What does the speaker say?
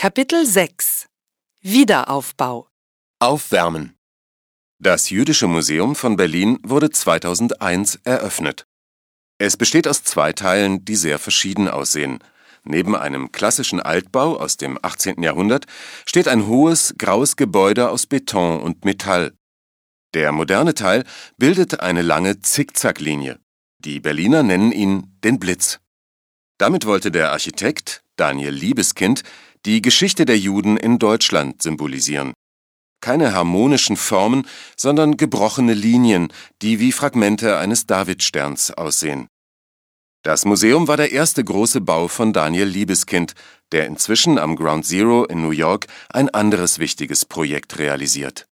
Kapitel 6 Wiederaufbau. Aufwärmen. Das Jüdische Museum von Berlin wurde 2001 eröffnet. Es besteht aus 2 Teilen, die sehr verschieden aussehen. Neben einem klassischen Altbau aus dem 18. Jahrhundert steht ein hohes, graues Gebäude aus Beton und Metall. Der moderne Teil bildet eine lange Zickzacklinie. Die Berliner nennen ihn den Blitz. Damit wollte der Architekt Daniel Libeskind die Geschichte der Juden in Deutschland symbolisieren. Keine harmonischen Formen, sondern gebrochene Linien, die wie Fragmente eines Davidsterns aussehen. Das Museum war der erste große Bau von Daniel Libeskind, der inzwischen am Ground Zero in New York ein anderes wichtiges Projekt realisiert.